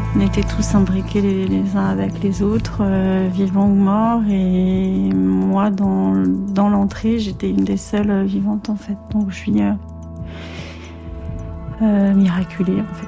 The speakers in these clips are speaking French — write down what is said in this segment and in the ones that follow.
On était tous imbriqués les uns avec les autres, vivants ou morts. Et moi, dans l'entrée, j'étais une des seules vivantes, en fait. Donc je suis miraculée, en fait.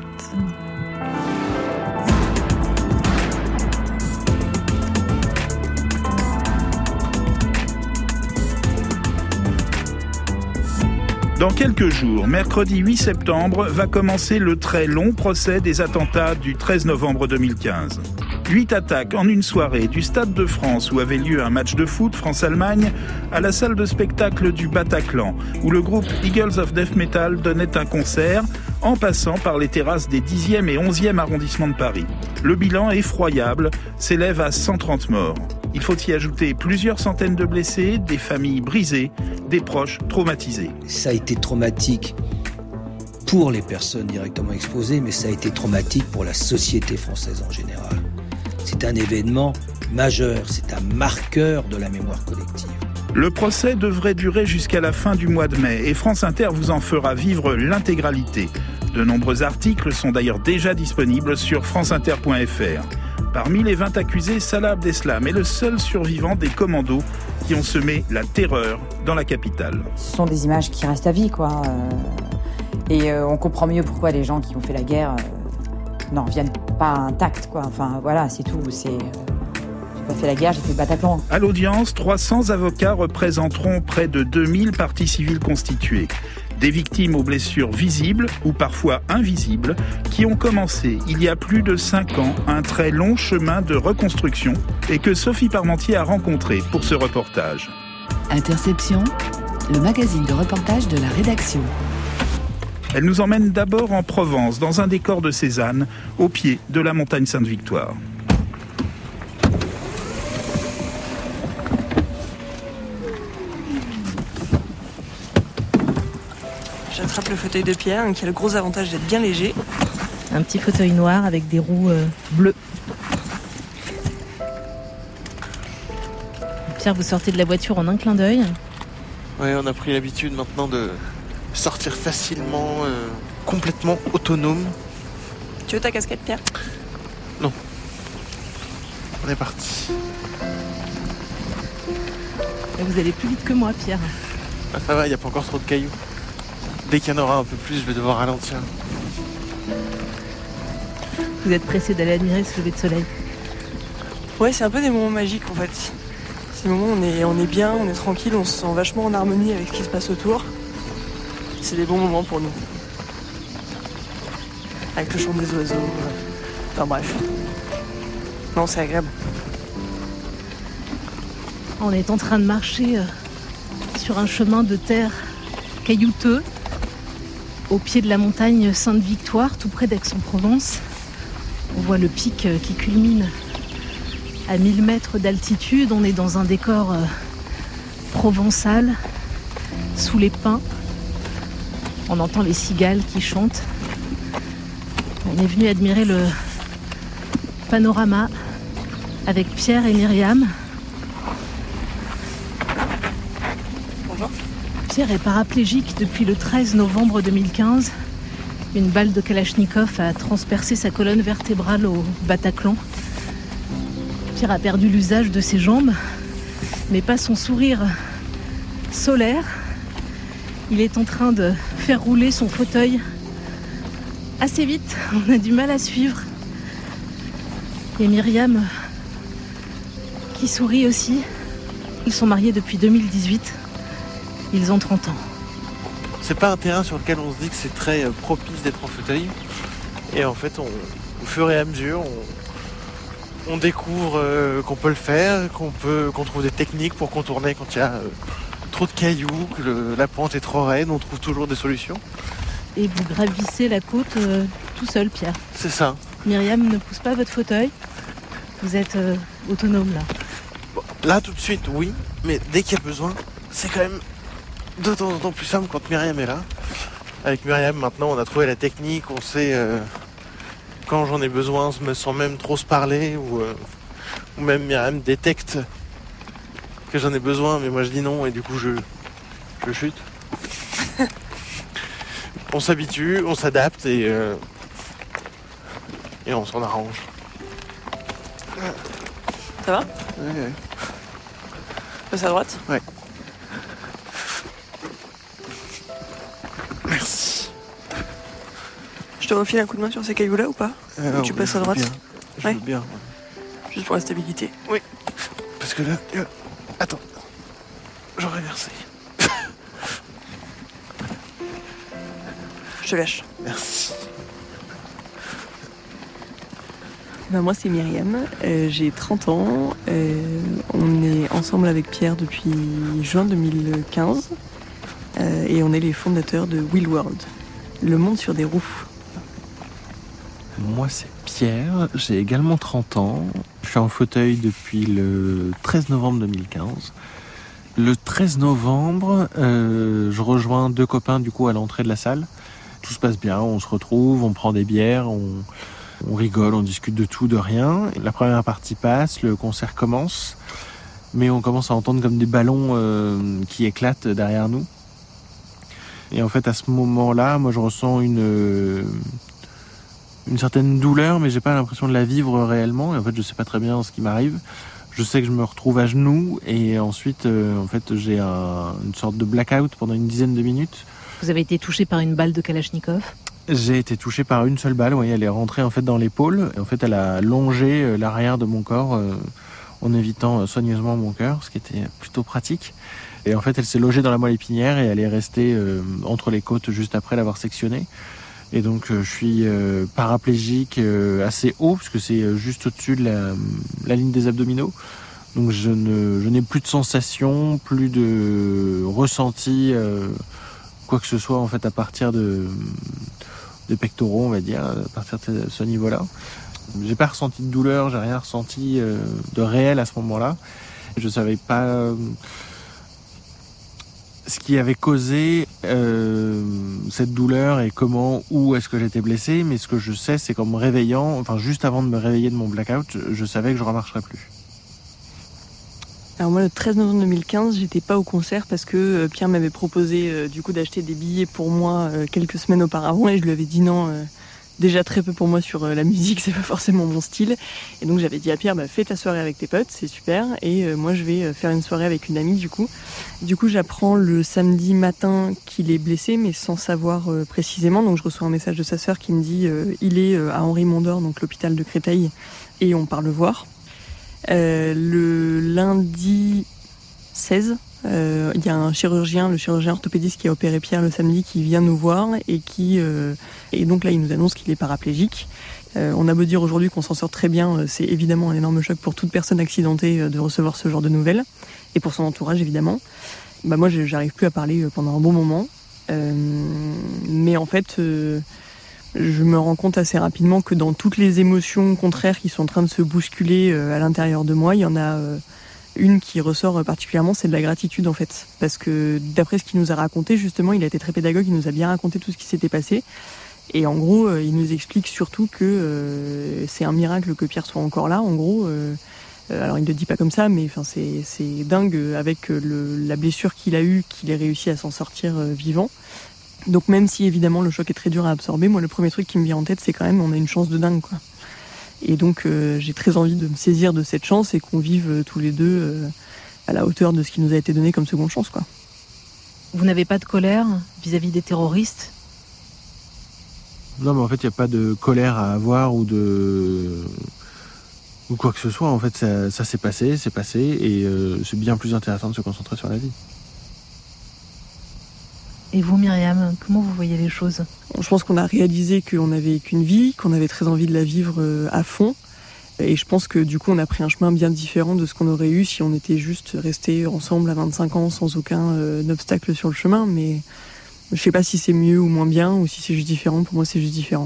Dans quelques jours, mercredi 8 septembre, va commencer le très long procès des attentats du 13 novembre 2015. 8 attaques en une soirée, du Stade de France où avait lieu un match de foot France-Allemagne, à la salle de spectacle du Bataclan, où le groupe Eagles of Death Metal donnait un concert, en passant par les terrasses des 10e et 11e arrondissements de Paris. Le bilan effroyable s'élève à 130 morts. Il faut y ajouter plusieurs centaines de blessés, des familles brisées, des proches traumatisés. Ça a été traumatique pour les personnes directement exposées, mais ça a été traumatique pour la société française en général. C'est un événement majeur, c'est un marqueur de la mémoire collective. Le procès devrait durer jusqu'à la fin du mois de mai et France Inter vous en fera vivre l'intégralité. De nombreux articles sont d'ailleurs déjà disponibles sur franceinter.fr. Parmi les 20 accusés, Salah Abdeslam est le seul survivant des commandos qui ont semé la terreur dans la capitale. Ce sont des images qui restent à vie, quoi. Et on comprend mieux pourquoi les gens qui ont fait la guerre n'en reviennent pas intacts, quoi. Enfin, voilà, c'est tout. J'ai pas fait la guerre, j'ai fait le Bataclan. À l'audience, 300 avocats représenteront près de 2000 parties civiles constituées. Des victimes aux blessures visibles ou parfois invisibles qui ont commencé il y a plus de 5 ans un très long chemin de reconstruction et que Sophie Parmentier a rencontré pour ce reportage. Interception, le magazine de reportage de la rédaction. Elle nous emmène d'abord en Provence, dans un décor de Cézanne, au pied de la montagne Sainte-Victoire. J'attrape le fauteuil de Pierre, qui a le gros avantage d'être bien léger. Un petit fauteuil noir avec des roues bleues. Pierre, vous sortez de la voiture en un clin d'œil. Oui, on a pris l'habitude maintenant de sortir facilement, complètement autonome. Tu veux ta casquette, Pierre ? Non. On est parti. Et vous allez plus vite que moi, Pierre. Ah, ça va, il n'y a pas encore trop de cailloux. Dès qu'il y en aura un peu plus, je vais devoir ralentir. Vous êtes pressé d'aller admirer ce lever de soleil. Ouais, c'est un peu des moments magiques en fait. Ces moments où on est bien, on est tranquille, on se sent vachement en harmonie avec ce qui se passe autour. C'est des bons moments pour nous. Avec le chant des oiseaux. Enfin bref. Non, c'est agréable. On est en train de marcher sur un chemin de terre caillouteux au pied de la montagne Sainte-Victoire, tout près d'Aix-en-Provence. On voit le pic qui culmine à 1000 mètres d'altitude. On est dans un décor provençal, sous les pins. On entend les cigales qui chantent. On est venu admirer le panorama avec Pierre et Myriam. Bonjour. Pierre est paraplégique depuis le 13 novembre 2015. Une balle de Kalachnikov a transpercé sa colonne vertébrale au Bataclan. Pierre a perdu l'usage de ses jambes, mais pas son sourire solaire. Il est en train de faire rouler son fauteuil assez vite. On a du mal à suivre. Et Myriam qui sourit aussi. Ils sont mariés depuis 2018. Ils ont 30 ans. C'est pas un terrain sur lequel on se dit que c'est très propice d'être en fauteuil. Et en fait, au fur et à mesure, on découvre qu'on peut le faire, qu'on trouve des techniques pour contourner quand il y a trop de cailloux, que la pente est trop raide, on trouve toujours des solutions. Et vous gravissez la côte tout seul, Pierre. C'est ça. Myriam ne pousse pas votre fauteuil. Vous êtes autonome là. Bon, là, tout de suite, oui. Mais dès qu'il y a besoin, c'est quand même de temps en temps plus simple quand Myriam est là. Avec Myriam, maintenant, on a trouvé la technique. On sait quand j'en ai besoin, sans même trop se parler. Ou même Myriam détecte que j'en ai besoin, mais moi je dis non. Et du coup, je chute. On s'habitue, on s'adapte et et on s'en arrange. Ça va ? Ouais. Passe à droite ? Ouais. Merci. Je te refile un coup de main sur ces cailloux-là ou pas ? Ou tu passes à droite ? Je veux bien. Juste pour la stabilité. Oui. Parce que là... Attends. J'aurais versé. Je te lâche. Merci. Moi c'est Myriam, j'ai 30 ans, on est ensemble avec Pierre depuis juin 2015 et on est les fondateurs de Wheel World, le monde sur des roues. Moi c'est Pierre, j'ai également 30 ans, je suis en fauteuil depuis le 13 novembre 2015. Le 13 novembre, je rejoins 2 copains du coup à l'entrée de la salle. Tout se passe bien, on se retrouve, on prend des bières, on rigole, on discute de tout, de rien. La première partie passe, le concert commence, mais on commence à entendre comme des ballons qui éclatent derrière nous. Et en fait, à ce moment-là, moi je ressens une certaine douleur, mais j'ai pas l'impression de la vivre réellement. Et en fait, je sais pas très bien ce qui m'arrive. Je sais que je me retrouve à genoux et ensuite, en fait, j'ai une sorte de blackout pendant une dizaine de minutes. Vous avez été touché par une balle de Kalachnikov ? J'ai été touché par une seule balle, oui, elle est rentrée en fait dans l'épaule. Et en fait, elle a longé l'arrière de mon corps en évitant soigneusement mon cœur, ce qui était plutôt pratique. Et en fait, elle s'est logée dans la moelle épinière et elle est restée entre les côtes juste après l'avoir sectionnée. Et donc, je suis paraplégique assez haut, puisque c'est juste au-dessus de la ligne des abdominaux. Donc, je n'ai plus de sensations, plus de ressenti, quoi que ce soit en fait à partir des pectoraux, on va dire, à partir de ce niveau-là. J'ai pas ressenti de douleur, j'ai rien ressenti de réel à ce moment-là. Je savais pas ce qui avait causé cette douleur et comment, où est-ce que j'étais blessé, mais ce que je sais, c'est qu'en me réveillant, enfin juste avant de me réveiller de mon blackout, je savais que je remarcherais plus. Alors moi, le 13 novembre 2015, j'étais pas au concert parce que Pierre m'avait proposé du coup d'acheter des billets pour moi quelques semaines auparavant et je lui avais dit non, déjà très peu pour moi sur la musique, c'est pas forcément mon style. Et donc j'avais dit à Pierre, fais ta soirée avec tes potes, c'est super, et moi je vais faire une soirée avec une amie du coup. Du coup j'apprends le samedi matin qu'il est blessé, mais sans savoir précisément, donc je reçois un message de sa sœur qui me dit il est à Henri Mondor, donc l'hôpital de Créteil, et on part le voir. Le lundi 16, il y a le chirurgien orthopédiste qui a opéré Pierre le samedi qui vient nous voir et donc là il nous annonce qu'il est paraplégique. On a beau dire aujourd'hui qu'on s'en sort très bien, c'est évidemment un énorme choc pour toute personne accidentée de recevoir ce genre de nouvelles et pour son entourage évidemment. Moi j'arrive plus à parler pendant un bon moment, mais en fait je me rends compte assez rapidement que dans toutes les émotions contraires qui sont en train de se bousculer à l'intérieur de moi, il y en a une qui ressort particulièrement, c'est de la gratitude en fait. Parce que d'après ce qu'il nous a raconté, justement, il a été très pédagogue, il nous a bien raconté tout ce qui s'était passé. Et en gros, il nous explique surtout que c'est un miracle que Pierre soit encore là. En gros, alors il ne le dit pas comme ça, mais c'est dingue avec la blessure qu'il a eue, qu'il ait réussi à s'en sortir vivant. Donc même si évidemment le choc est très dur à absorber, moi le premier truc qui me vient en tête c'est quand même on a une chance de dingue quoi. Et donc j'ai très envie de me saisir de cette chance et qu'on vive tous les deux à la hauteur de ce qui nous a été donné comme seconde chance quoi. Vous n'avez pas de colère vis-à-vis des terroristes ? Non mais en fait il n'y a pas de colère à avoir ou quoi que ce soit. En fait ça s'est passé, et c'est bien plus intéressant de se concentrer sur la vie. Et vous, Myriam, comment vous voyez les choses ? Je pense qu'on a réalisé qu'on n'avait qu'une vie, qu'on avait très envie de la vivre à fond. Et je pense que du coup, on a pris un chemin bien différent de ce qu'on aurait eu si on était juste restés ensemble à 25 ans sans aucun obstacle sur le chemin. Mais je sais pas si c'est mieux ou moins bien, ou si c'est juste différent. Pour moi, c'est juste différent.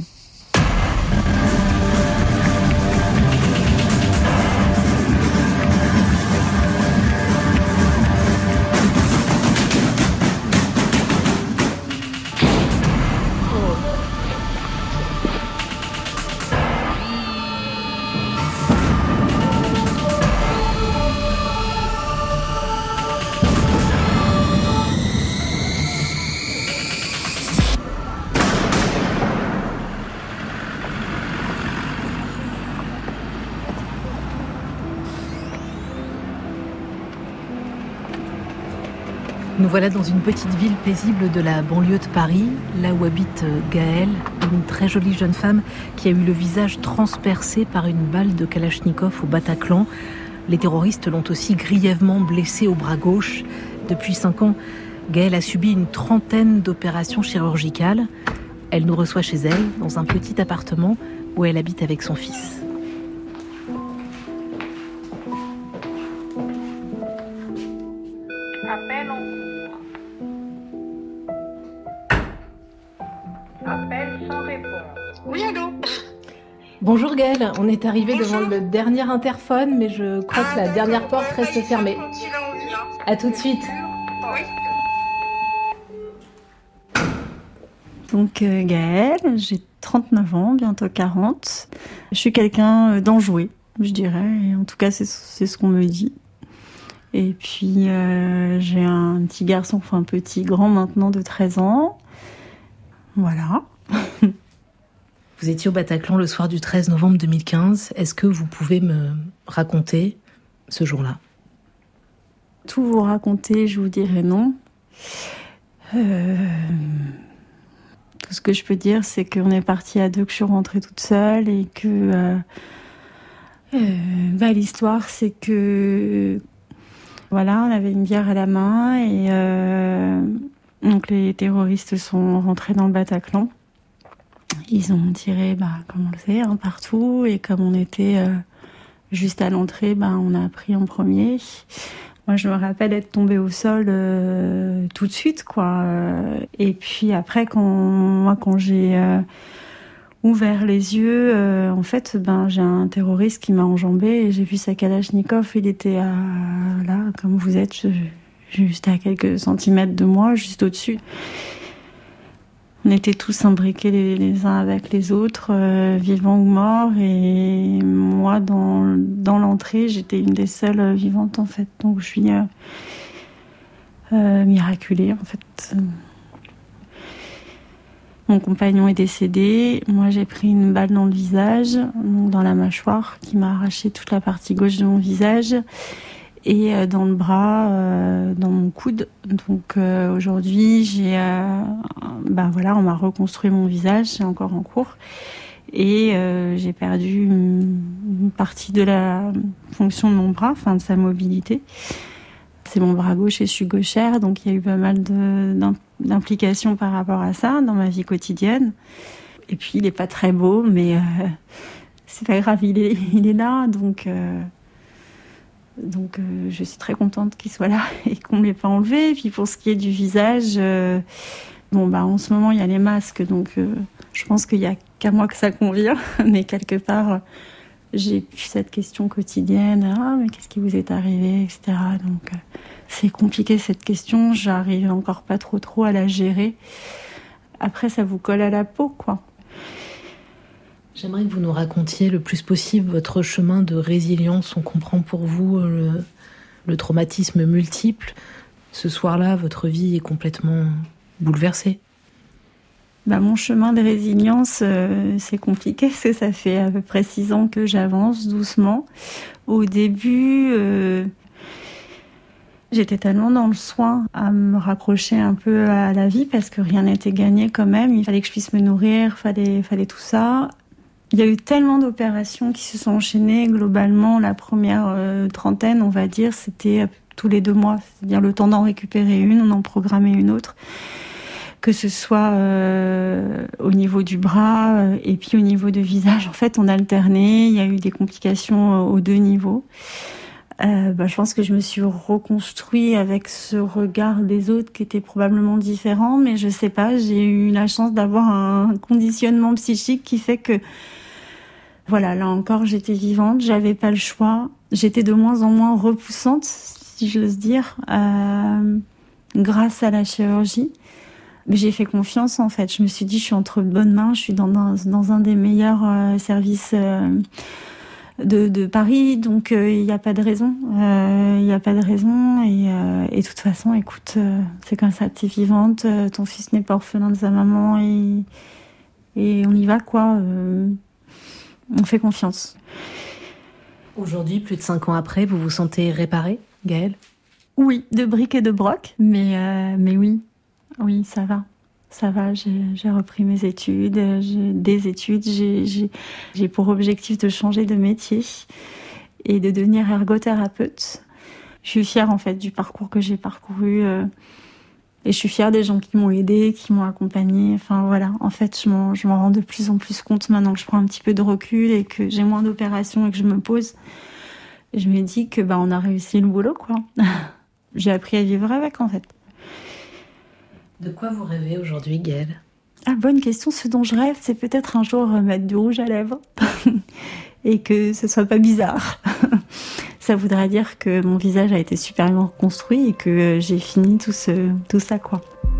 Nous voilà dans une petite ville paisible de la banlieue de Paris, là où habite Gaëlle, une très jolie jeune femme qui a eu le visage transpercé par une balle de Kalachnikov au Bataclan. Les terroristes l'ont aussi grièvement blessée au bras gauche. Depuis 5 ans, Gaëlle a subi une 30aine d'opérations chirurgicales. Elle nous reçoit chez elle, dans un petit appartement où elle habite avec son fils. Appel en cours. Appel sans réponse. Oui, allô? Bonjour Gaëlle, on est arrivé devant le dernier interphone, mais je crois que la dernière porte reste fermée. À tout de suite. Oui. Donc Gaëlle, j'ai 39 ans, bientôt 40. Je suis quelqu'un d'enjoué, je dirais, et en tout cas c'est ce qu'on me dit. Et puis j'ai un petit garçon, enfin petit, grand maintenant, de 13 ans. Voilà. Vous étiez au Bataclan le soir du 13 novembre 2015. Est-ce que vous pouvez me raconter ce jour-là? Tout vous raconter, je vous dirai non. Tout ce que je peux dire, c'est qu'on est parti à 2, que je suis rentrée toute seule et que l'histoire, c'est que voilà, on avait une bière à la main et donc les terroristes sont rentrés dans le Bataclan. Ils ont tiré, comme on le sait, partout, et comme on était juste à l'entrée, on a pris en premier. Moi, je me rappelle être tombée au sol tout de suite, quoi. Et puis après, quand j'ai ouvert les yeux, en fait, j'ai un terroriste qui m'a enjambée et j'ai vu sa Kalachnikov. Il était là, comme vous êtes, juste à quelques centimètres de moi, juste au-dessus. On était tous imbriqués les uns avec les autres, vivants ou morts. Et moi, dans l'entrée, j'étais une des seules vivantes, en fait. Donc, je suis miraculée, en fait. Mon compagnon est décédé. Moi, j'ai pris une balle dans le visage, dans la mâchoire, qui m'a arraché toute la partie gauche de mon visage. Et dans le bras, dans mon coude. Donc aujourd'hui, on m'a reconstruit mon visage, c'est encore en cours. Et j'ai perdu une partie de la fonction de mon bras, de sa mobilité. C'est mon bras gauche et je suis gauchère, donc il y a eu pas mal d'implications par rapport à ça dans ma vie quotidienne. Et puis il est pas très beau, mais c'est pas grave, il est là, donc je suis très contente qu'il soit là et qu'on ne me l'ait pas enlevé. Et puis pour ce qui est du visage, en ce moment il y a les masques, donc je pense qu'il n'y a qu'à moi que ça convient. Mais quelque part, j'ai eu cette question quotidienne, mais qu'est-ce qui vous est arrivé, etc. Donc c'est compliqué cette question, j'arrive encore pas trop à la gérer. Après, ça vous colle à la peau, quoi. J'aimerais que vous nous racontiez le plus possible votre chemin de résilience. On comprend pour vous le traumatisme multiple. Ce soir-là, votre vie est complètement bouleversée. Mon chemin de résilience, c'est compliqué parce que ça fait à peu près 6 ans que j'avance doucement. Au début, j'étais tellement dans le soin à me raccrocher un peu à la vie parce que rien n'était gagné quand même. Il fallait que je puisse me nourrir, fallait tout ça. Il y a eu tellement d'opérations qui se sont enchaînées. Globalement, la première 30aine, on va dire, c'était tous les 2 mois. C'est-à-dire le temps d'en récupérer une, on en programmait une autre. Que ce soit au niveau du bras et puis au niveau du visage. En fait, on alternait. Il y a eu des complications aux 2 niveaux. Je pense que je me suis reconstruit avec ce regard des autres qui était probablement différent. Mais je sais pas, j'ai eu la chance d'avoir un conditionnement psychique qui fait que voilà, là encore, j'étais vivante, j'avais pas le choix. J'étais de moins en moins repoussante, si j'ose dire, grâce à la chirurgie. Mais j'ai fait confiance, en fait. Je me suis dit, je suis entre de bonnes mains, je suis dans un des meilleurs services de Paris, donc il n'y a pas de raison. Il n'y a pas de raison. Et de toute façon, écoute, c'est comme ça, t'es vivante, ton fils n'est pas orphelin de sa maman, et on y va, quoi. On fait confiance. Aujourd'hui, plus de 5 ans après, vous vous sentez réparée, Gaëlle ? Oui, de briques et de broc, mais oui, ça va. Ça va, j'ai repris mes études, j'ai pour objectif de changer de métier et de devenir ergothérapeute. Je suis fière en fait du parcours que j'ai parcouru et je suis fière des gens qui m'ont aidée, qui m'ont accompagnée. Enfin voilà, en fait, je m'en rends de plus en plus compte maintenant que je prends un petit peu de recul et que j'ai moins d'opérations et que je me pose. Et je me dis que on a réussi le boulot, quoi. J'ai appris à vivre avec, en fait. De quoi vous rêvez aujourd'hui, Gaëlle ? Ah, bonne question. Ce dont je rêve, c'est peut-être un jour mettre du rouge à lèvres et que ce soit pas bizarre. Ça voudrait dire que mon visage a été supérieurement reconstruit et que j'ai fini tout ça, quoi.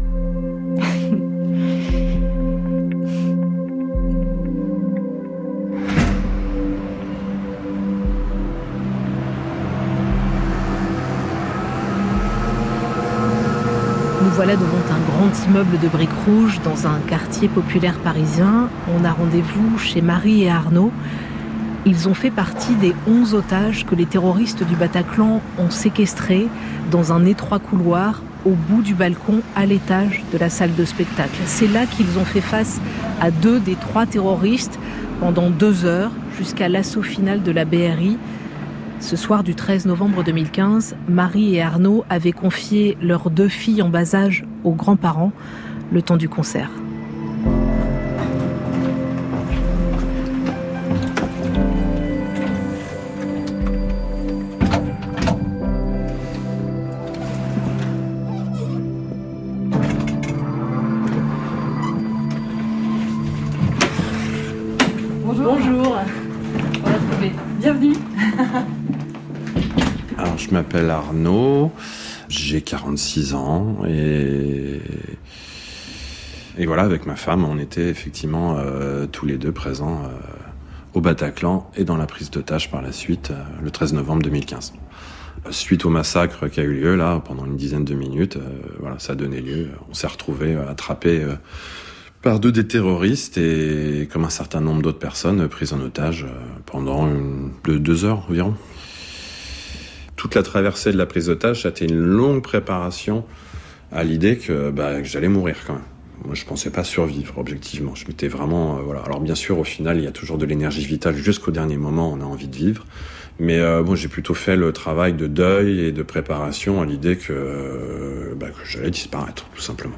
Nous voilà devant un grand immeuble de briques rouges dans un quartier populaire parisien. On a rendez-vous chez Marie et Arnaud. Ils ont fait partie des 11 otages que les terroristes du Bataclan ont séquestrés dans un étroit couloir au bout du balcon à l'étage de la salle de spectacle. C'est là qu'ils ont fait face à 2 des 3 terroristes pendant 2 heures jusqu'à l'assaut final de la BRI. Ce soir du 13 novembre 2015, Marie et Arnaud avaient confié leurs 2 filles en bas âge aux grands-parents le temps du concert. Bonjour. Bienvenue. Alors, je m'appelle Arnaud, j'ai 46 ans et voilà, avec ma femme, on était effectivement tous les deux présents au Bataclan et dans la prise d'otage par la suite, le 13 novembre 2015. Suite au massacre qui a eu lieu là, pendant une dizaine de minutes, voilà, ça a donné lieu. On s'est retrouvés attrapés par 2 des terroristes et comme un certain nombre d'autres personnes prises en otage pendant 2 heures environ. Toute la traversée de la prise d'otage, ça a été une longue préparation à l'idée que j'allais mourir quand même. Moi, je pensais pas survivre, objectivement. Je m'étais vraiment, voilà. Alors, bien sûr, au final, il y a toujours de l'énergie vitale. Jusqu'au dernier moment, on a envie de vivre. Mais j'ai plutôt fait le travail de deuil et de préparation à l'idée que j'allais disparaître, tout simplement.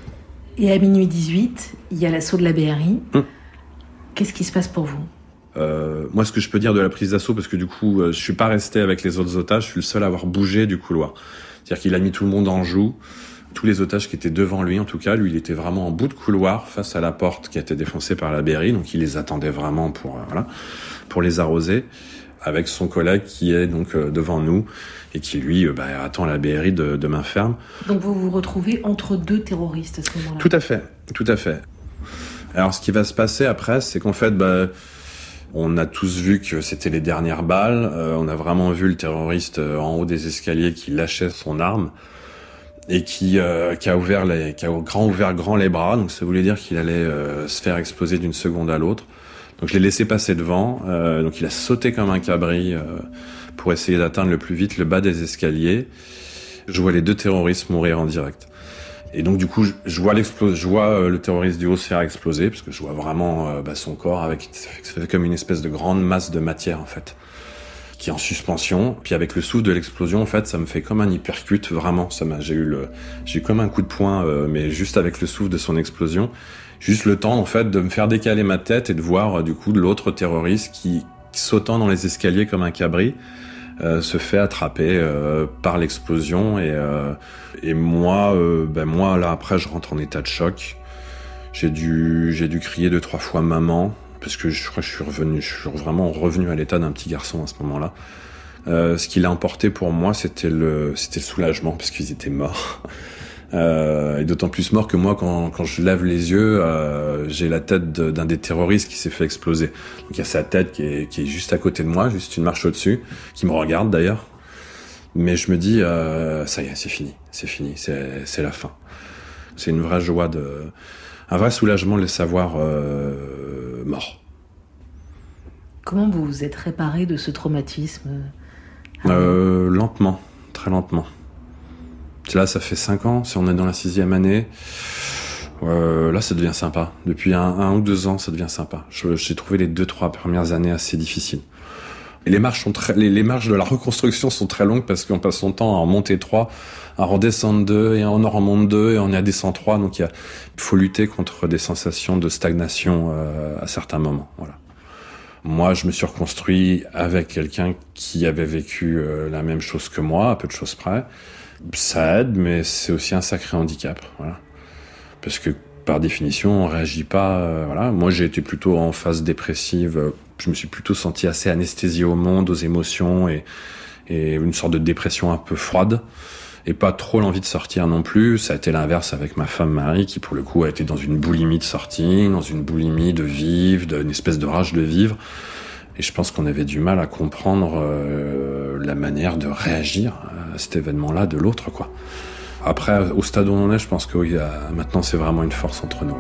Et à minuit 18, il y a l'assaut de la BRI. Qu'est-ce qui se passe pour vous ? Moi, ce que je peux dire de la prise d'assaut, parce que du coup, je suis pas resté avec les autres otages, je suis le seul à avoir bougé du couloir. C'est-à-dire qu'il a mis tout le monde en joue. Tous les otages qui étaient devant lui, en tout cas, lui, il était vraiment en bout de couloir, face à la porte qui a été défoncée par la BRI, donc il les attendait vraiment pour les arroser, avec son collègue qui est donc devant nous et qui, lui, attend la BRI de main ferme. Donc vous vous retrouvez entre 2 terroristes à ce moment-là ? Tout à fait. Alors, ce qui va se passer après, c'est qu'en fait, on a tous vu que c'était les dernières balles. On a vraiment vu le terroriste en haut des escaliers qui lâchait son arme et qui a ouvert grand les bras. Donc ça voulait dire qu'il allait se faire exploser d'une seconde à l'autre. Donc je l'ai laissé passer devant. Donc il a sauté comme un cabri pour essayer d'atteindre le plus vite le bas des escaliers. Je vois les 2 terroristes mourir en direct. Et donc du coup, je vois le terroriste du haut se faire exploser, parce que je vois vraiment son corps ça fait comme une espèce de grande masse de matière en fait, qui est en suspension. Puis avec le souffle de l'explosion, en fait, ça me fait comme un hypercute, vraiment. J'ai eu comme un coup de poing, mais juste avec le souffle de son explosion, juste le temps en fait de me faire décaler ma tête et de voir du coup l'autre terroriste qui sautant dans les escaliers comme un cabri. Se fait attraper par l'explosion et moi là après je rentre en état de choc. J'ai dû crier 2-3 fois maman parce que je crois que je suis vraiment revenu à l'état d'un petit garçon à ce moment-là. Ce qui l'a emporté pour moi, c'était le soulagement parce qu'ils étaient morts. Et d'autant plus mort que moi quand je lève les yeux, j'ai la tête d'un des terroristes qui s'est fait exploser. Donc il y a sa tête qui est juste à côté de moi, juste une marche au-dessus, qui me regarde d'ailleurs. Mais je me dis ça y est, c'est fini, c'est la fin. C'est une vraie joie un vrai soulagement de les savoir morts. Comment vous vous êtes réparé de ce traumatisme ? Lentement, très lentement. Là, ça fait 5 ans, si on est dans la 6e année. Là, ça devient sympa. Depuis un ou 2 ans, ça devient sympa. J'ai trouvé les 2-3 premières années assez difficiles. Et les marches les marches de la reconstruction sont très longues parce qu'on passe son temps à en monter 3, à en redescendre 2, et on en remonte 2, et on y descend 3. Donc il faut lutter contre des sensations de stagnation à certains moments. Voilà. Moi, je me suis reconstruit avec quelqu'un qui avait vécu la même chose que moi, à peu de choses près. Ça aide, mais c'est aussi un sacré handicap. Voilà. Parce que par définition, on réagit pas. Voilà. Moi, j'ai été plutôt en phase dépressive. Je me suis plutôt senti assez anesthésié au monde, aux émotions, et une sorte de dépression un peu froide. Et pas trop l'envie de sortir non plus. Ça a été l'inverse avec ma femme Marie, qui pour le coup a été dans une boulimie de sortie, dans une boulimie de vivre, d'une espèce de rage de vivre. Et je pense qu'on avait du mal à comprendre la manière de réagir à cet événement-là de l'autre, quoi. Après, au stade où on est, je pense que oui, maintenant c'est vraiment une force entre nous.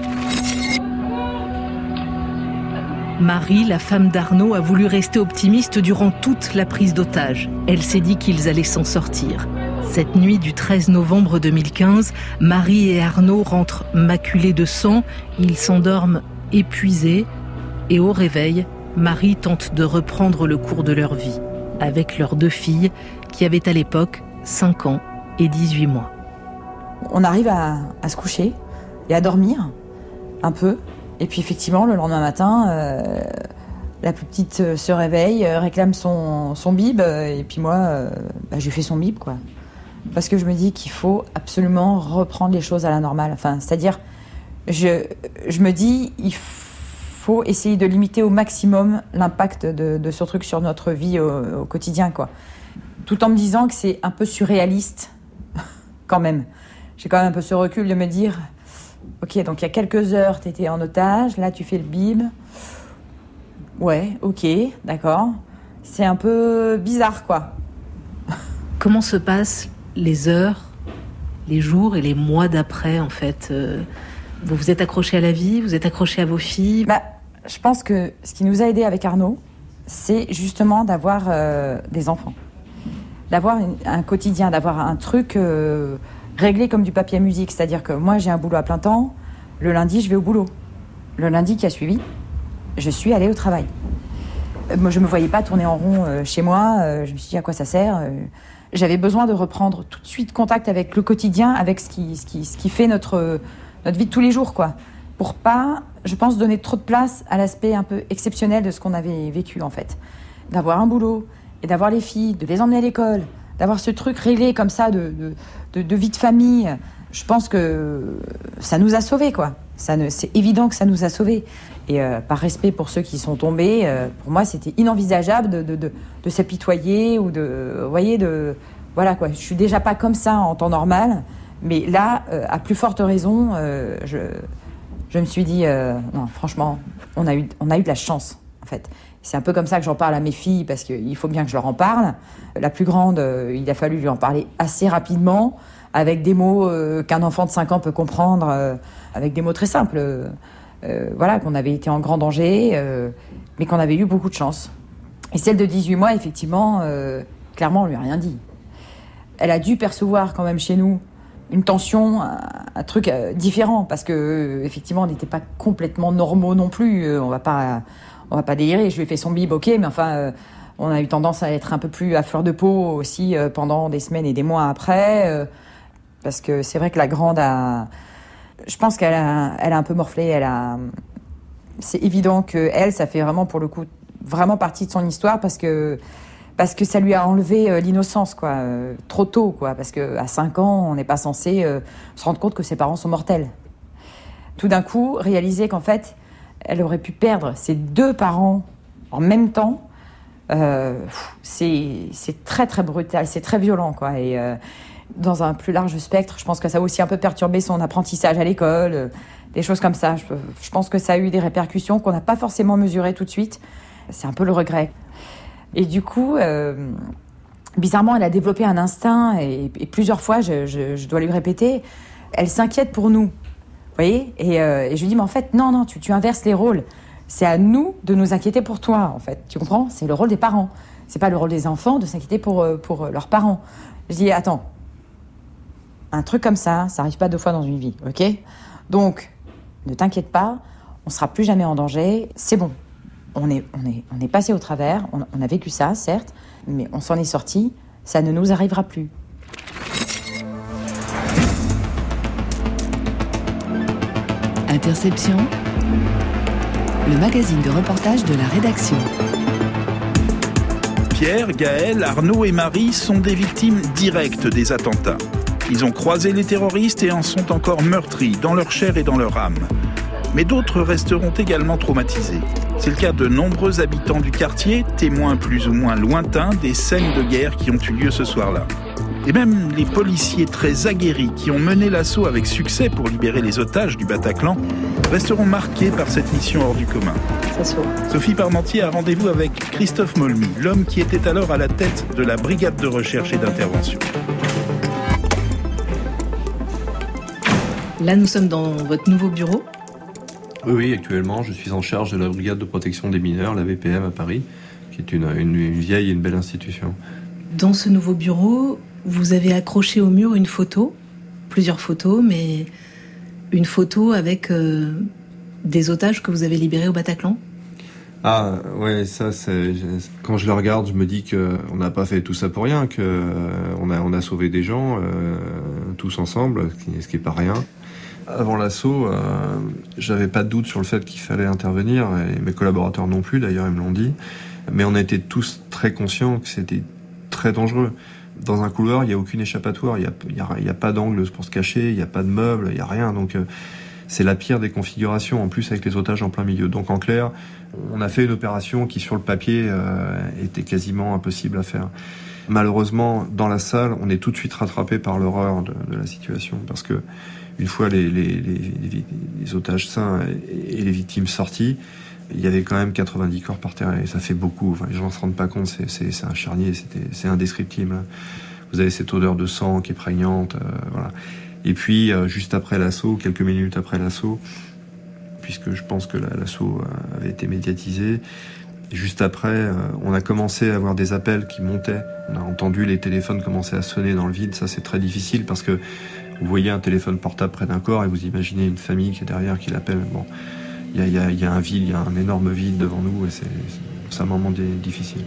Marie, la femme d'Arnaud, a voulu rester optimiste durant toute la prise d'otage. Elle s'est dit qu'ils allaient s'en sortir. Cette nuit du 13 novembre 2015, Marie et Arnaud rentrent maculés de sang. Ils s'endorment épuisés. Et au réveil, Marie tente de reprendre le cours de leur vie, avec leurs 2 filles, qui avaient à l'époque 5 ans et 18 mois. On arrive à se coucher et à dormir un peu. Et puis effectivement, le lendemain matin, la plus petite se réveille, réclame son bib. Et puis moi, je lui fais son bib, quoi. Parce que je me dis qu'il faut absolument reprendre les choses à la normale. Enfin, c'est-à-dire, je me dis, il faut essayer de limiter au maximum l'impact de ce truc sur notre vie au quotidien, quoi. Tout en me disant que c'est un peu surréaliste, quand même. J'ai quand même un peu ce recul de me dire, ok, donc il y a quelques heures, tu étais en otage, là tu fais le bib. Ouais, ok, d'accord. C'est un peu bizarre, quoi. Comment se passent les heures, les jours et les mois d'après, en fait? Vous vous êtes accroché à la vie, vous êtes accroché à vos filles? Je pense que ce qui nous a aidés avec Arnaud, c'est justement d'avoir des enfants. D'avoir un quotidien, d'avoir un truc réglé comme du papier à musique. C'est-à-dire que moi, j'ai un boulot à plein temps. Le lundi, je vais au boulot. Le lundi qui a suivi, je suis allée au travail. Moi, je ne me voyais pas tourner en rond chez moi. Je me suis dit, à quoi ça sert? J'avais besoin de reprendre tout de suite contact avec le quotidien, avec ce qui fait notre vie de tous les jours, quoi. Pour pas, je pense, donner trop de place à l'aspect un peu exceptionnel de ce qu'on avait vécu, en fait. D'avoir un boulot et d'avoir les filles, de les emmener à l'école, d'avoir ce truc réglé comme ça de vie de famille. Je pense que ça nous a sauvés, quoi. C'est évident que ça nous a sauvés. Et par respect pour ceux qui sont tombés, pour moi, c'était inenvisageable de s'apitoyer ou vous voyez, voilà, quoi. Je suis déjà pas comme ça en temps normal, mais là, à plus forte raison, je me suis dit, non, franchement, on a eu de la chance, en fait. C'est un peu comme ça que j'en parle à mes filles, parce qu'il faut bien que je leur en parle. La plus grande, il a fallu lui en parler assez rapidement, avec des mots qu'un enfant de 5 ans peut comprendre, avec des mots très simples. Voilà, qu'on avait été en grand danger, mais qu'on avait eu beaucoup de chance. Et celle de 18 mois, effectivement, clairement, on lui a rien dit. Elle a dû percevoir quand même chez nous une tension, un truc différent, parce que effectivement, on n'était pas complètement normaux non plus. On va pas délirer. Je lui ai fait son bib, ok, mais enfin, on a eu tendance à être un peu plus à fleur de peau aussi pendant des semaines et des mois après, parce que c'est vrai que la grande je pense qu'elle a un peu morflé. C'est évident que elle, ça fait vraiment pour le coup vraiment partie de son histoire, parce que ça lui a enlevé l'innocence, quoi, trop tôt, quoi, parce que à 5 ans, on n'est pas censé se rendre compte que ses parents sont mortels. Tout d'un coup, réaliser qu'en fait, elle aurait pu perdre ses 2 parents en même temps, c'est très très brutal, c'est très violent, quoi. Et dans un plus large spectre, je pense que ça a aussi un peu perturbé son apprentissage à l'école, des choses comme ça. Je pense que ça a eu des répercussions qu'on n'a pas forcément mesurées tout de suite. C'est un peu le regret. Et du coup, bizarrement, elle a développé un instinct, et plusieurs fois, je dois lui répéter, elle s'inquiète pour nous. Vous voyez, et je lui dis, mais en fait, non, tu inverses les rôles. C'est à nous de nous inquiéter pour toi, en fait. Tu comprends? C'est le rôle des parents. C'est pas le rôle des enfants de s'inquiéter pour leurs parents. Je dis, attends, Un truc comme ça arrive pas 2 fois dans une vie, ok ? Donc, ne t'inquiète pas, on sera plus jamais en danger, c'est bon. On est passé au travers, on a vécu ça, certes, mais on s'en est sorti, ça ne nous arrivera plus. Interception, le magazine de reportage de la rédaction. Pierre, Gaël, Arnaud et Marie sont des victimes directes des attentats. Ils ont croisé les terroristes et en sont encore meurtris dans leur chair et dans leur âme. Mais d'autres resteront également traumatisés. C'est le cas de nombreux habitants du quartier, témoins plus ou moins lointains des scènes de guerre qui ont eu lieu ce soir-là. Et même les policiers très aguerris qui ont mené l'assaut avec succès pour libérer les otages du Bataclan resteront marqués par cette mission hors du commun. Sophie Parmentier a rendez-vous avec Christophe Molmy, l'homme qui était alors à la tête de la brigade de recherche et d'intervention. Là, nous sommes dans votre nouveau bureau. Oui, actuellement, je suis en charge de la brigade de protection des mineurs, la VPM à Paris, qui est une vieille et une belle institution. Dans ce nouveau bureau, vous avez accroché au mur une photo, plusieurs photos, mais une photo avec des otages que vous avez libérés au Bataclan. Ah, ouais, ça, quand je le regarde, je me dis qu'on n'a pas fait tout ça pour rien, qu'on a sauvé des gens, tous ensemble, ce qui n'est pas rien. Avant l'assaut, j'avais pas de doute sur le fait qu'il fallait intervenir, et mes collaborateurs non plus, d'ailleurs, ils me l'ont dit. Mais on était tous très conscients que c'était très dangereux. Dans un couloir, il n'y a aucune échappatoire, il n'y a pas d'angle pour se cacher, il n'y a pas de meubles, il n'y a rien. Donc c'est la pire des configurations, en plus avec les otages en plein milieu. Donc en clair, on a fait une opération qui sur le papier était quasiment impossible à faire. Malheureusement, dans la salle, on est tout de suite rattrapé par l'horreur de la situation, parce que une fois les otages sains et les victimes sortis, il y avait quand même 90 corps par terre, et ça fait beaucoup. Enfin, les gens ne se rendent pas compte, c'est un charnier, c'est indescriptible. Vous avez cette odeur de sang qui est prégnante, voilà. Et puis, juste après l'assaut, quelques minutes après l'assaut, puisque je pense que l'assaut avait été médiatisé, juste après, on a commencé à avoir des appels qui montaient. On a entendu les téléphones commencer à sonner dans le vide. Ça, c'est très difficile parce que vous voyez un téléphone portable près d'un corps et vous imaginez une famille qui est derrière, qui l'appelle. Bon, il y a un vide, il y a un énorme vide devant nous et c'est un moment difficile.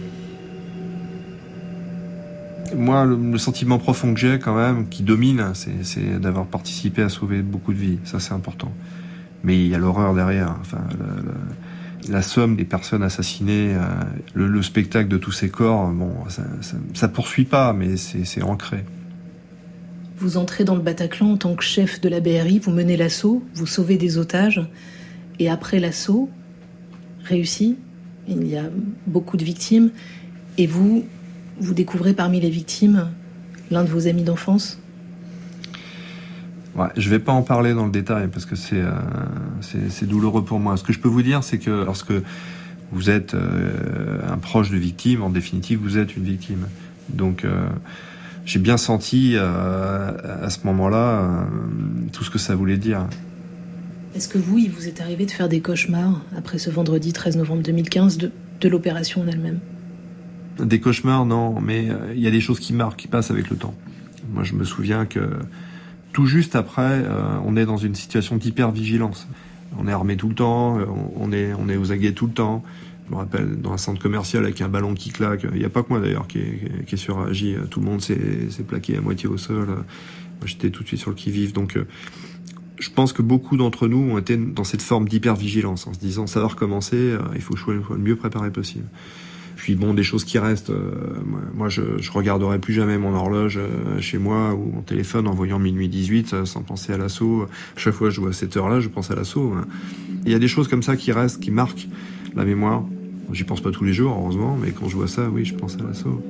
Moi, le sentiment profond que j'ai quand même, qui domine, c'est d'avoir participé à sauver beaucoup de vies. Ça, c'est important. Mais il y a l'horreur derrière. Enfin, la somme des personnes assassinées, le spectacle de tous ces corps, bon, ça poursuit pas, mais c'est ancré. Vous entrez dans le Bataclan en tant que chef de la BRI, vous menez l'assaut, vous sauvez des otages, et après l'assaut, réussi, il y a beaucoup de victimes, et vous découvrez parmi les victimes l'un de vos amis d'enfance. Ouais, je vais pas en parler dans le détail parce que c'est douloureux pour moi. Ce que je peux vous dire, c'est que lorsque vous êtes un proche de victime, en définitive, vous êtes une victime. Donc, j'ai bien senti à ce moment-là tout ce que ça voulait dire. Est-ce que il vous est arrivé de faire des cauchemars après ce vendredi 13 novembre 2015 de l'opération en elle-même ? Des cauchemars, non, mais il y a des choses qui marquent, qui passent avec le temps. Moi, je me souviens que tout juste après, on est dans une situation d'hypervigilance. On est armé tout le temps, on est aux aguets tout le temps. Je me rappelle, dans un centre commercial avec un ballon qui claque, il n'y a pas que moi d'ailleurs qui est suragi, tout le monde s'est plaqué à moitié au sol. Moi, j'étais tout de suite sur le qui-vive. Donc, je pense que beaucoup d'entre nous ont été dans cette forme d'hypervigilance, en se disant, ça va recommencer, il faut le mieux préparé possible. Puis bon, des choses qui restent, moi je regarderai plus jamais mon horloge chez moi ou mon téléphone en voyant minuit 18 sans penser à l'assaut. Chaque fois que je vois cette heure-là, je pense à l'assaut. Il y a des choses comme ça qui restent, qui marquent la mémoire. J'y pense pas tous les jours, heureusement, mais quand je vois ça, oui, je pense à l'assaut.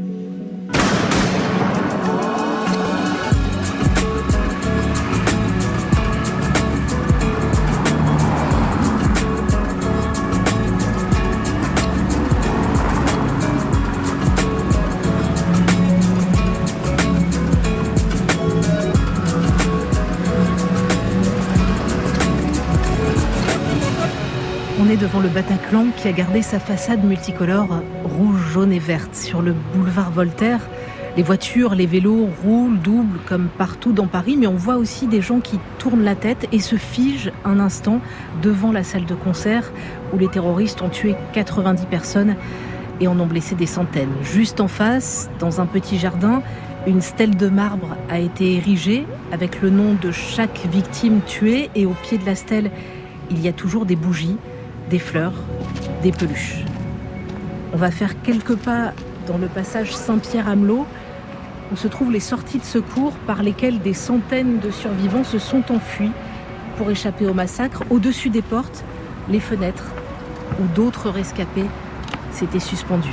On est devant le Bataclan qui a gardé sa façade multicolore rouge, jaune et verte. Sur le boulevard Voltaire, Les voitures, les vélos roulent, doublent comme partout dans Paris, mais on voit aussi des gens qui tournent la tête et se figent un instant devant la salle de concert où les terroristes ont tué 90 personnes et en ont blessé des centaines. Juste en face, dans un petit jardin, une stèle de marbre a été érigée avec le nom de chaque victime tuée et au pied de la stèle, il y a toujours des bougies, des fleurs, des peluches. On va faire quelques pas dans le passage Saint-Pierre-Amelot où se trouvent les sorties de secours par lesquelles des centaines de survivants se sont enfuis pour échapper au massacre. Au-dessus des portes, les fenêtres où d'autres rescapés s'étaient suspendus.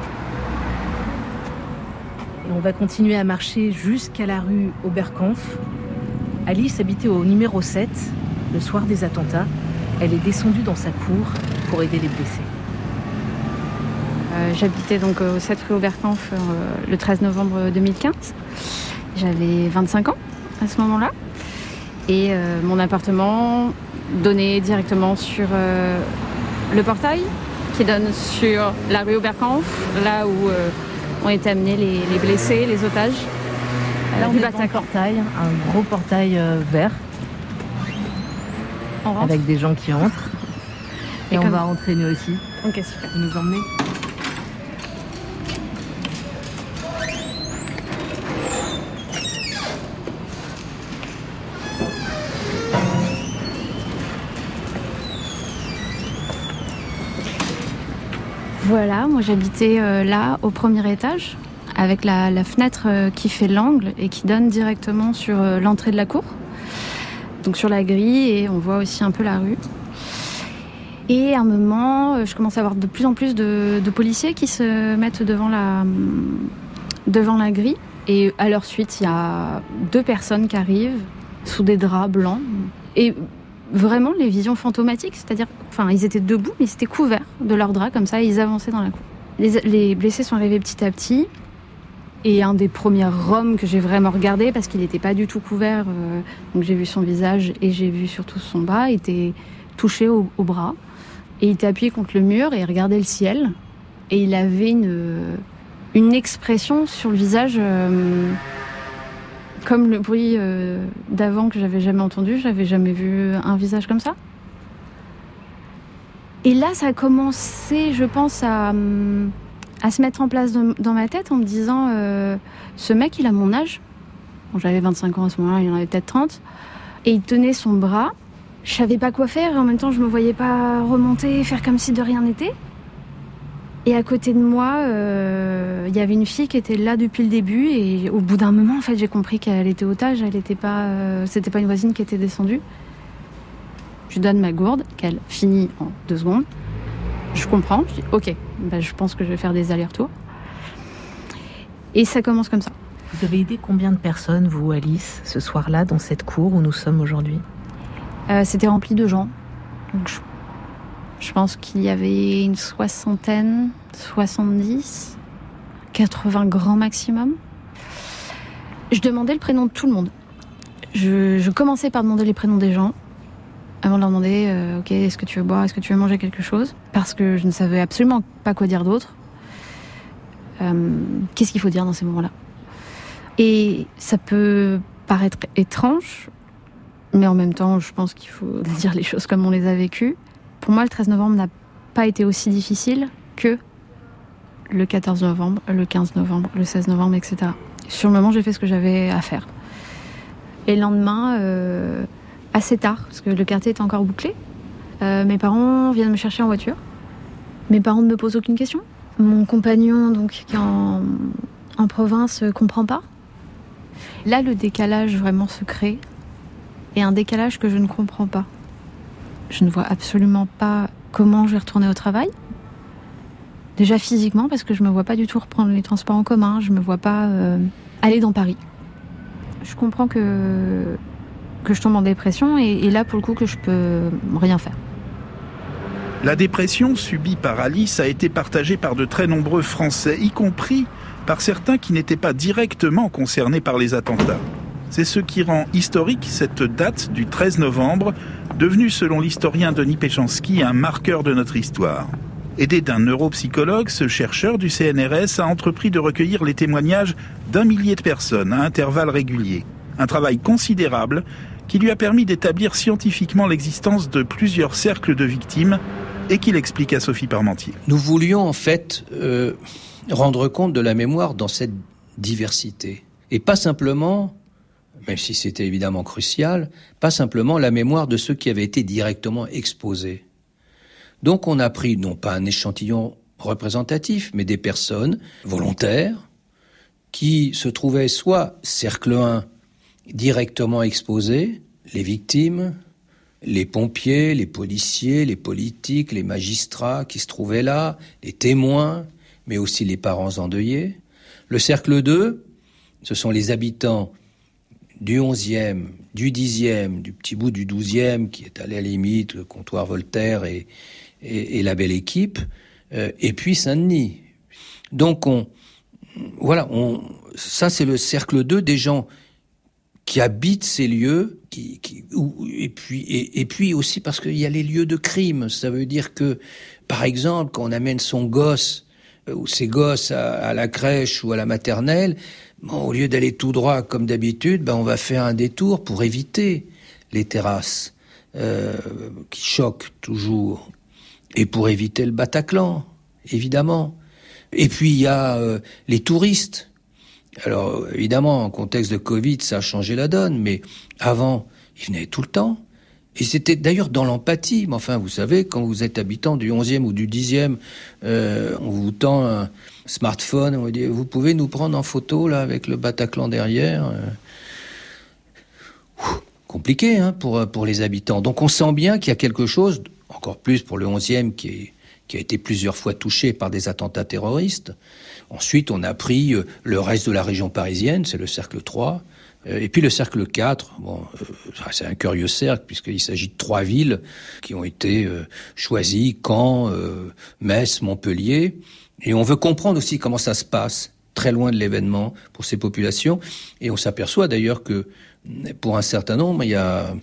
Et on va continuer à marcher jusqu'à la rue Oberkampf. Alice habitait au numéro 7, le soir des attentats. Elle est descendue dans sa cour pour aider les blessés. J'habitais donc au 7 rue Oberkampf le 13 novembre 2015. J'avais 25 ans à ce moment-là. Et mon appartement donnait directement sur le portail qui donne sur la rue Oberkampf, là où ont été amenés les blessés, les otages. Là, on est devant un portail, un gros portail vert. On rentre avec des gens qui entrent. Et on va rentrer nous aussi. Ok, super. Vous nous emmenez ? Voilà, moi j'habitais là au premier étage avec la fenêtre qui fait l'angle et qui donne directement sur l'entrée de la cour. Donc sur la grille et on voit aussi un peu la rue. Et à un moment, je commence à avoir de plus en plus de policiers qui se mettent devant la grille. Et à leur suite, il y a 2 personnes qui arrivent sous des draps blancs. Et vraiment les visions fantomatiques, c'est-à-dire, ils étaient debout, mais ils étaient couverts de leurs draps comme ça, et ils avançaient dans la cour. Les blessés sont arrivés petit à petit. Et un des premiers hommes que j'ai vraiment regardé, parce qu'il n'était pas du tout couvert, donc j'ai vu son visage et j'ai vu surtout son bras, était touché au bras. Et il était appuyé contre le mur et il regardait le ciel. Et il avait une expression sur le visage, comme le bruit d'avant que j'avais jamais entendu. J'avais jamais vu un visage comme ça. Et là, ça a commencé, je pense, à se mettre en place dans ma tête en me disant ce mec, il a mon âge. Bon, j'avais 25 ans à ce moment-là, il en avait peut-être 30. Et il tenait son bras. Je savais pas quoi faire et en même temps, je me voyais pas remonter, faire comme si de rien n'était. Et à côté de moi, il y avait une fille qui était là depuis le début et au bout d'un moment, en fait, j'ai compris qu'elle était otage. Elle était pas, c'était pas une voisine qui était descendue. Je lui donne ma gourde, qu'elle finit en 2 secondes. Je comprends, je dis ok, je pense que je vais faire des allers-retours. Et ça commence comme ça. Vous avez aidé combien de personnes, vous, Alice, ce soir-là, dans cette cour où nous sommes aujourd'hui ? C'était rempli de gens. Donc je pense qu'il y avait une 60aine, 70, 80 grand maximum. Je demandais le prénom de tout le monde. Je commençais par demander les prénoms des gens. Avant de leur demander, ok, est-ce que tu veux boire, est-ce que tu veux manger quelque chose ? Parce que je ne savais absolument pas quoi dire d'autre. Qu'est-ce qu'il faut dire dans ces moments-là ? Et ça peut paraître étrange, mais en même temps, je pense qu'il faut dire les choses comme on les a vécues. Pour moi, le 13 novembre n'a pas été aussi difficile que le 14 novembre, le 15 novembre, le 16 novembre, etc. Sur le moment, j'ai fait ce que j'avais à faire. Et le lendemain, assez tard, parce que le quartier était encore bouclé, mes parents viennent me chercher en voiture. Mes parents ne me posent aucune question. Mon compagnon, donc, qui est en province, comprend pas. Là, le décalage vraiment se crée. Et un décalage que je ne comprends pas. Je ne vois absolument pas comment je vais retourner au travail. Déjà physiquement, parce que je ne me vois pas du tout reprendre les transports en commun. Je ne me vois pas aller dans Paris. Je comprends que je tombe en dépression et là, pour le coup, que je peux rien faire. La dépression subie par Alice a été partagée par de très nombreux Français, y compris par certains qui n'étaient pas directement concernés par les attentats. C'est ce qui rend historique cette date du 13 novembre, devenue selon l'historien Denis Péchanski un marqueur de notre histoire. Aidé d'un neuropsychologue, ce chercheur du CNRS a entrepris de recueillir les témoignages d'1 millier de personnes à intervalles réguliers. Un travail considérable qui lui a permis d'établir scientifiquement l'existence de plusieurs cercles de victimes et qu'il explique à Sophie Parmentier. Nous voulions en fait rendre compte de la mémoire dans cette diversité. Et pas simplement, même si c'était évidemment crucial, pas simplement la mémoire de ceux qui avaient été directement exposés. Donc on a pris non pas un échantillon représentatif, mais des personnes volontaires qui se trouvaient soit cercle 1 directement exposés, les victimes, les pompiers, les policiers, les politiques, les magistrats qui se trouvaient là, les témoins, mais aussi les parents endeuillés. Le cercle 2, ce sont les habitants du 11e, du 10e, du petit bout du 12e, qui est allé à la limite, le comptoir Voltaire et la belle équipe, et puis Saint-Denis. Donc ça c'est le cercle 2 des gens qui habitent ces lieux, et puis aussi parce qu'il y a les lieux de crime. Ça veut dire que, par exemple, quand on amène son gosse ou ses gosses à la crèche ou à la maternelle, au lieu d'aller tout droit comme d'habitude, on va faire un détour pour éviter les terrasses qui choquent toujours, et pour éviter le Bataclan, évidemment. Et puis il y a les touristes. Alors, évidemment, en contexte de Covid, ça a changé la donne, mais avant, ils venaient tout le temps. Et c'était d'ailleurs dans l'empathie. Mais enfin, vous savez, quand vous êtes habitant du 11e ou du 10e, on vous tend un smartphone, on vous dit, vous pouvez nous prendre en photo, là, avec le Bataclan derrière. Compliqué, hein, pour les habitants. Donc on sent bien qu'il y a quelque chose, encore plus pour le 11e, qui a été plusieurs fois touché par des attentats terroristes. Ensuite, on a pris le reste de la région parisienne, c'est le cercle 3. Et puis le cercle 4, c'est un curieux cercle, puisqu'il s'agit de 3 villes qui ont été choisies, Caen, Metz, Montpellier. Et on veut comprendre aussi comment ça se passe, très loin de l'événement, pour ces populations. Et on s'aperçoit d'ailleurs que, pour un certain nombre, il y en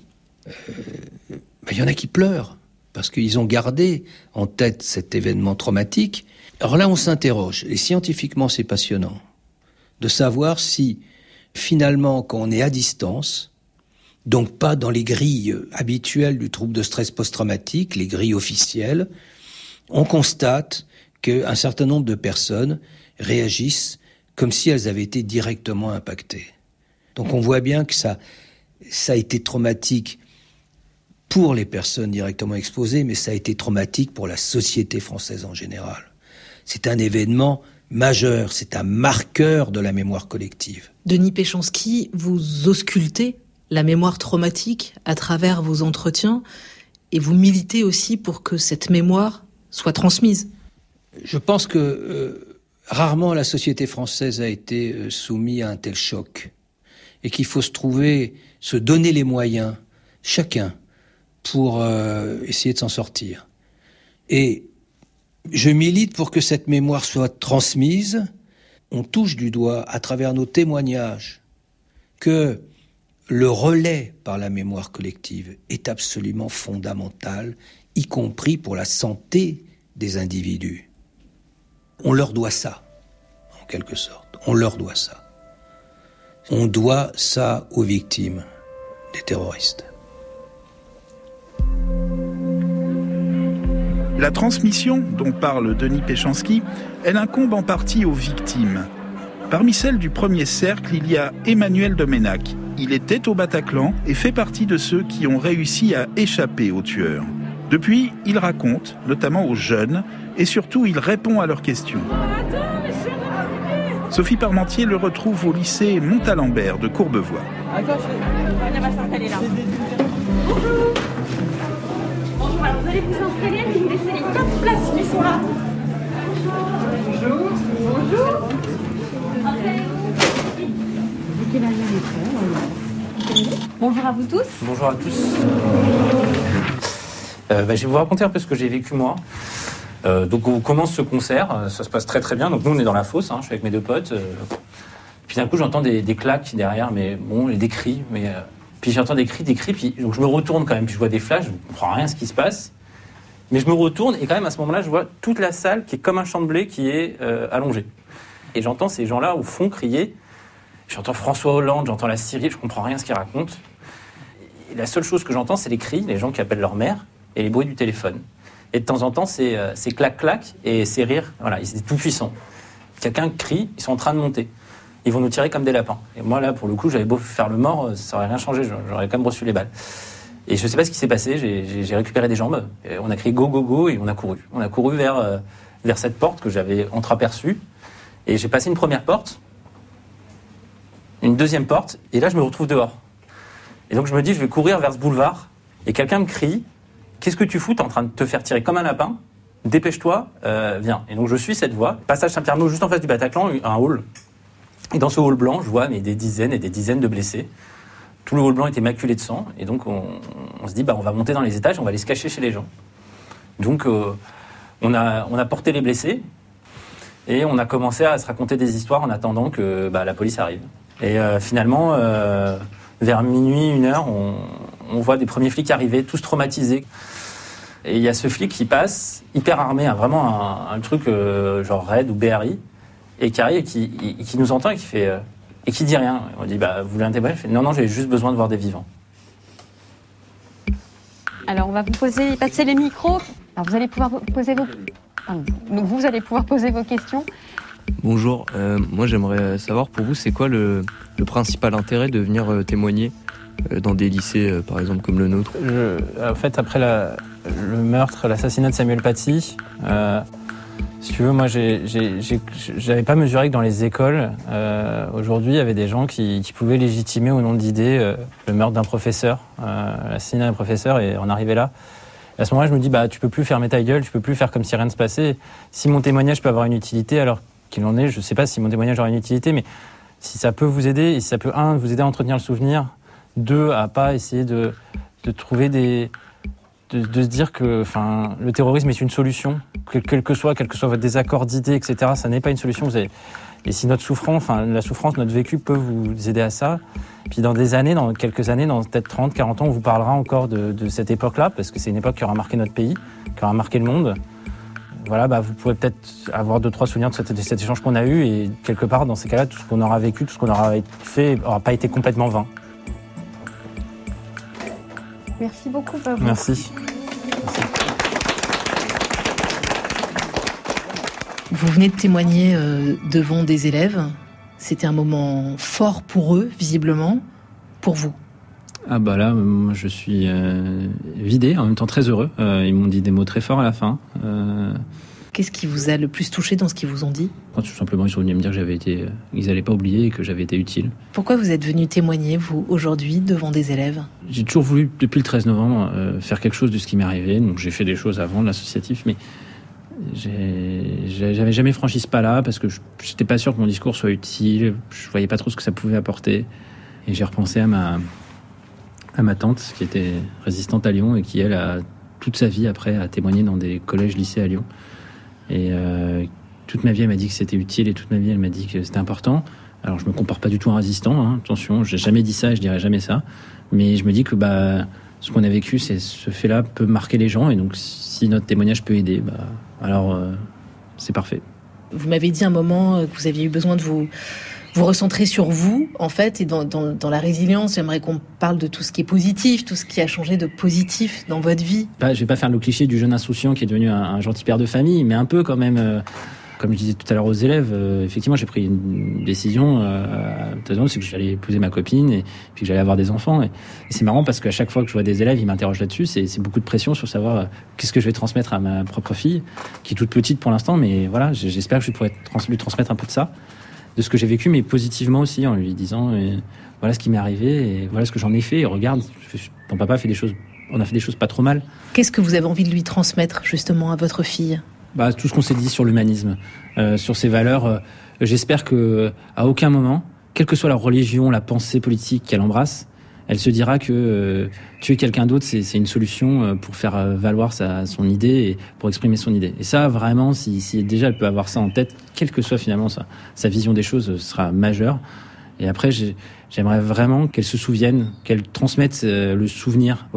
a qui pleurent, parce qu'ils ont gardé en tête cet événement traumatique. Alors là, on s'interroge, et scientifiquement, c'est passionnant, de savoir si, finalement, quand on est à distance, donc pas dans les grilles habituelles du trouble de stress post-traumatique, les grilles officielles, on constate qu'un certain nombre de personnes réagissent comme si elles avaient été directement impactées. Donc on voit bien que ça a été traumatique pour les personnes directement exposées, mais ça a été traumatique pour la société française en général. C'est un événement majeur, c'est un marqueur de la mémoire collective. Denis Péchanski, vous auscultez la mémoire traumatique à travers vos entretiens et vous militez aussi pour que cette mémoire soit transmise. Je pense que rarement la société française a été soumise à un tel choc et qu'il faut se donner les moyens, chacun, pour essayer de s'en sortir. Et je milite pour que cette mémoire soit transmise. On touche du doigt, à travers nos témoignages, que le relais par la mémoire collective est absolument fondamental, y compris pour la santé des individus. On leur doit ça, en quelque sorte. On leur doit ça. On doit ça aux victimes des terroristes. La transmission dont parle Denis Péchanski, elle incombe en partie aux victimes. Parmi celles du premier cercle, il y a Emmanuel Domenac. Il était au Bataclan et fait partie de ceux qui ont réussi à échapper aux tueurs. Depuis, il raconte, notamment aux jeunes, et surtout il répond à leurs questions. Sophie Parmentier le retrouve au lycée Montalembert de Courbevoie. On va s'installer là. Bonjour. Bonjour, alors vous allez vous installer et vous laisser les 4 places qui sont là. Bonjour. Bonjour. Bonjour à vous tous. Bonjour à tous. Je vais vous raconter un peu ce que j'ai vécu moi. Donc on commence ce concert, ça se passe très très bien. Donc nous on est dans la fosse, je suis avec mes 2 potes. Puis d'un coup j'entends des claques derrière, mais bon, et des cris. Puis j'entends des cris. Puis donc je me retourne quand même, puis je vois des flashs, je ne comprends rien à ce qui se passe. Mais je me retourne et quand même à ce moment-là, je vois toute la salle qui est comme un champ de blé qui est allongé. Et j'entends ces gens-là au fond crier. J'entends François Hollande, j'entends la Syrie, je comprends rien à ce qu'ils racontent. Et la seule chose que j'entends, c'est les cris, les gens qui appellent leur mère, et les bruits du téléphone. Et de temps en temps, c'est clac-clac et c'est rire. Voilà, ils étaient tout puissants. Quelqu'un crie, ils sont en train de monter. Ils vont nous tirer comme des lapins. Et moi, là, pour le coup, j'avais beau faire le mort, ça n'aurait rien changé, j'aurais quand même reçu les balles. Et je ne sais pas ce qui s'est passé, j'ai récupéré des jambes. Et on a crié go, go, go, et on a couru. On a couru vers cette porte que j'avais entreaperçue. Et j'ai passé une première porte, une deuxième porte, et là, je me retrouve dehors. Et donc, je me dis, je vais courir vers ce boulevard, et quelqu'un me crie, qu'est-ce que tu fous? T'es en train de te faire tirer comme un lapin, dépêche-toi, viens. Et donc, je suis cette voie, passage Saint-Pierre-Mont, juste en face du Bataclan, un hall. Et dans ce hall blanc, je vois des dizaines et des dizaines de blessés. Tout le hall blanc était maculé de sang, et donc, on se dit, on va monter dans les étages, on va aller se cacher chez les gens. Donc, on a porté les blessés, et on a commencé à se raconter des histoires en attendant que la police arrive. Et finalement, vers minuit, 1h, on voit des premiers flics arriver, tous traumatisés. Et il y a ce flic qui passe, hyper armé, vraiment un truc genre RAID ou BRI, et qui arrive et qui nous entend et qui fait et qui dit rien. On dit vous voulez un témoignage? Il fait non, j'ai juste besoin de voir des vivants. Alors on va vous passer les micros. Alors vous allez pouvoir poser vos questions. Bonjour, moi j'aimerais savoir pour vous c'est quoi le principal intérêt de venir témoigner dans des lycées par exemple comme le nôtre. En fait après le meurtre, l'assassinat de Samuel Paty, si tu veux moi j'avais pas mesuré que dans les écoles aujourd'hui il y avait des gens qui pouvaient légitimer au nom d'idées le meurtre d'un professeur, l'assassinat d'un professeur et en arriver là. Et à ce moment-là je me dis tu peux plus fermer ta gueule, tu peux plus faire comme si rien ne se passait. Si mon témoignage peut avoir une utilité alors qu'il en est, je ne sais pas si mon témoignage aura une utilité, mais si ça peut vous aider, et si ça peut, vous aider à entretenir le souvenir, 2, à pas essayer de trouver de se dire que le terrorisme est une solution, quel que soit votre désaccord d'idées, etc., ça n'est pas une solution. Et si notre souffrance, la souffrance, notre vécu peut vous aider à ça, puis dans quelques années, dans peut-être 30, 40 ans, on vous parlera encore de cette époque-là, parce que c'est une époque qui aura marqué notre pays, qui aura marqué le monde. Voilà, vous pouvez peut-être avoir 2-3 souvenirs de cet échange qu'on a eu et quelque part, dans ces cas-là, tout ce qu'on aura vécu, tout ce qu'on aura fait n'aura pas été complètement vain. Merci beaucoup, Pablo. Merci. Vous venez de témoigner devant des élèves. C'était un moment fort pour eux, visiblement, pour vous. Là, moi, je suis vidé, en même temps très heureux. Ils m'ont dit des mots très forts à la fin. Qu'est-ce qui vous a le plus touché dans ce qu'ils vous ont dit? Tout simplement, ils sont venus me dire que ils n'allaient pas oublier et que j'avais été utile. Pourquoi vous êtes venu témoigner, vous, aujourd'hui, devant des élèves? J'ai toujours voulu, depuis le 13 novembre, faire quelque chose de ce qui m'est arrivé. Donc j'ai fait des choses avant de l'associatif, mais j'avais jamais franchi ce pas-là parce que je n'étais pas sûr que mon discours soit utile. Je voyais pas trop ce que ça pouvait apporter. Et j'ai repensé à ma tante qui était résistante à Lyon et qui, elle, a toute sa vie après a témoigné dans des collèges, lycées à Lyon. Et toute ma vie, elle m'a dit que c'était utile et toute ma vie, elle m'a dit que c'était important. Alors, je me compare pas du tout en résistant, attention, j'ai jamais dit ça et je dirais jamais ça. Mais je me dis que ce qu'on a vécu, ce fait-là peut marquer les gens et donc si notre témoignage peut aider, alors c'est parfait. Vous m'avez dit un moment que vous aviez eu besoin de vous recentrer sur vous, en fait, et dans la résilience. J'aimerais qu'on parle de tout ce qui est positif, tout ce qui a changé de positif dans votre vie. Je vais pas faire le cliché du jeune insouciant qui est devenu un gentil père de famille, mais un peu quand même. Comme je disais tout à l'heure aux élèves, effectivement, j'ai pris une décision, c'est que j'allais épouser ma copine et puis que j'allais avoir des enfants. Et c'est marrant parce qu'à chaque fois que je vois des élèves, ils m'interrogent là-dessus. C'est beaucoup de pression sur savoir qu'est-ce que je vais transmettre à ma propre fille, qui est toute petite pour l'instant, mais voilà, j'espère que je pourrai lui transmettre un peu de ça, de ce que j'ai vécu, mais positivement aussi, en lui disant voilà ce qui m'est arrivé et voilà ce que j'en ai fait. Et regarde, ton papa fait des choses, on a fait des choses pas trop mal. Qu'est-ce que vous avez envie de lui transmettre justement à votre fille? Tout ce qu'on s'est dit sur l'humanisme, sur ses valeurs. J'espère que à aucun moment, quelle que soit la religion, la pensée politique qu'elle embrasse, elle se dira que tuer quelqu'un d'autre, c'est une solution pour faire valoir son idée et pour exprimer son idée. Et ça, vraiment, si déjà elle peut avoir ça en tête, quelle que soit finalement sa vision des choses, ce sera majeur. Et après, j'aimerais vraiment qu'elle se souvienne, qu'elle transmette le souvenir. Voilà,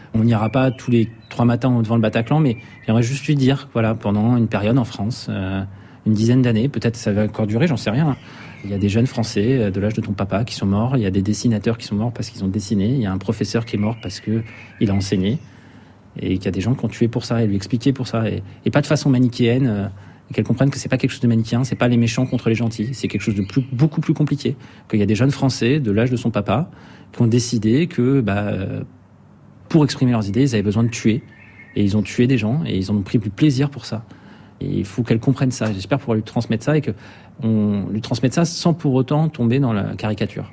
On n'ira pas tous les 3 matins devant le Bataclan, mais j'aimerais juste lui dire, voilà, pendant une période en France, une dizaine d'années, peut-être ça va encore durer, j'en sais rien. Il y a des jeunes Français de l'âge de ton papa qui sont morts, il y a des dessinateurs qui sont morts parce qu'ils ont dessiné, il y a un professeur qui est mort parce qu'il a enseigné, et qu'il y a des gens qui ont tué pour ça, et lui expliquer pour ça, et pas de façon manichéenne, et qu'elles comprennent que c'est pas quelque chose de manichéen, c'est pas les méchants contre les gentils, c'est quelque chose de beaucoup plus compliqué, qu'il y a des jeunes Français de l'âge de son papa qui ont décidé que pour exprimer leurs idées, ils avaient besoin de tuer, et ils ont tué des gens, et ils en ont pris du plaisir pour ça. Et il faut qu'elle comprenne ça. J'espère pouvoir lui transmettre ça et qu'on lui transmette ça sans pour autant tomber dans la caricature.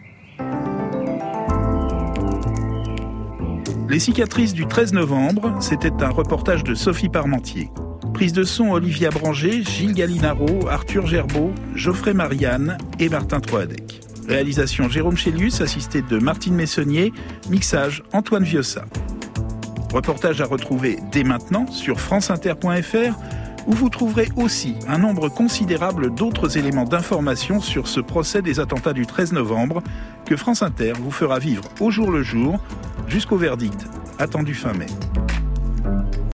Les cicatrices du 13 novembre, c'était un reportage de Sophie Parmentier. Prise de son Olivia Branger, Gilles Gallinaro, Arthur Gerbeau, Geoffrey Marianne et Martin Troadec. Réalisation Jérôme Chélius, assisté de Martine Messonnier, mixage Antoine Viossa. Reportage à retrouver dès maintenant sur franceinter.fr, où vous trouverez aussi un nombre considérable d'autres éléments d'information sur ce procès des attentats du 13 novembre que France Inter vous fera vivre au jour le jour jusqu'au verdict attendu fin mai.